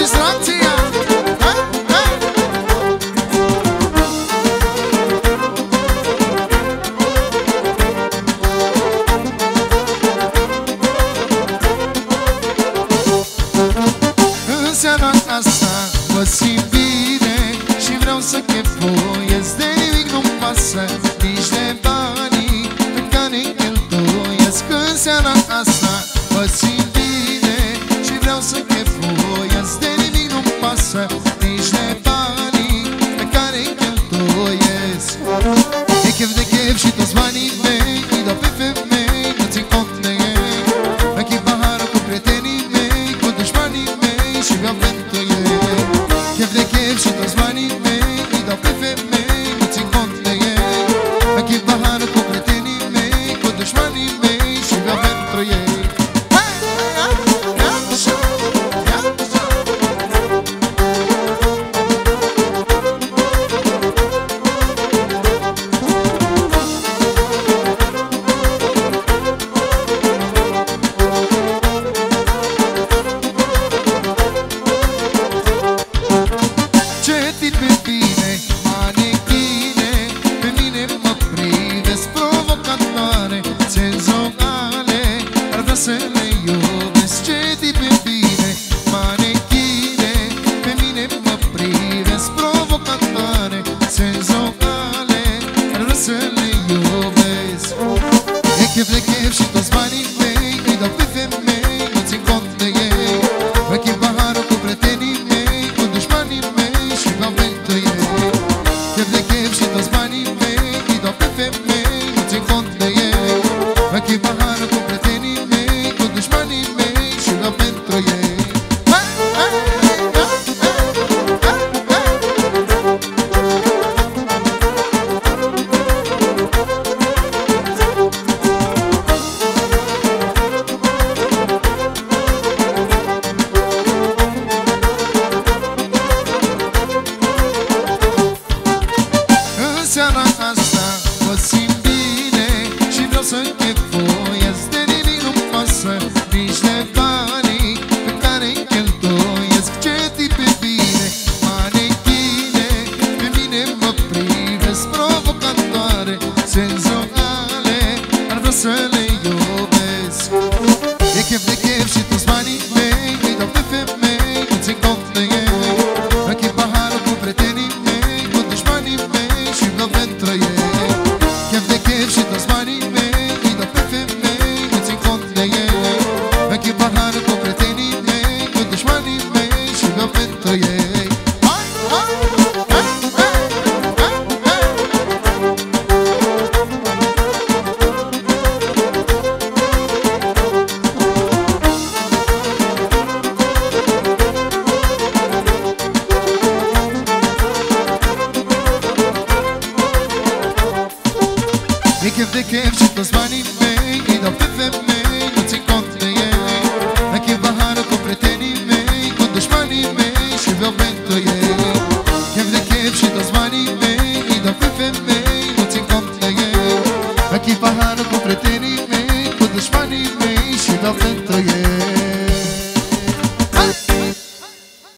distracția. În seara asta mă simt bine și vreau să chefuiesc. De nimic nu-mi pasă, nici de banii pe care-i cheltuiesc. În seara asta mă simt bine și vreau să chefuiesc. De nimic nu-mi pasă, nici de banii pe care-i cheltuiesc. E chef de chef și toți banii mei îi dau pe femei, nu țin cont de ei. Închid paharul cu prietenii mei, cu dușmanii mei și beau pentru ei. Chef de chef și toți banii mei îi dau pe femei, nu țin cont de ei. Închid paharul cu prietenii mei, cu dușmanii mei și beau pentru ei. Ce tipe bine, manechine, pe mine mă privesc, provocatoare, senzuale, ar vrea să le iubesc. Ce tipe bine, manechine, pe mine mă privesc, provocatoare, senzuale, ar vrea să le iubesc. E chef de chef și toți banii mei îi dau pe femei, nu țin cont de ei. Închid paharul cu prietenii mei, cu dușmanii mei și beau pentru ei. Chef de chef și toți banii mei îi dau pe femei, nu țin cont de ei. Închid paharul cu prietenii mei, cu dușmanii mei și beau pentru ei. În seara asta mă simt bine și vreau să chefuiesc. De nimic nu-mi pasă, nici de banii pe care-i cheltuiesc. Ce tipe bine, manechine, pe mine mă privesc, provocatoare, senzuale, ar vrea să le iubesc. E chef de chef și toți banii mei îi dau pe femei, nu țin cont de ei. Închid paharul cu prietenii mei, cu dușmanii mei și beau pentru ei. Chef de chef și toți banii mei îi dau pe femei, nu țin cont de ei. Închid paharul cu prietenii mei, cu dușmanii mei și beau pentru ei. E chef de chef și toți banii mei îi dau pe femei.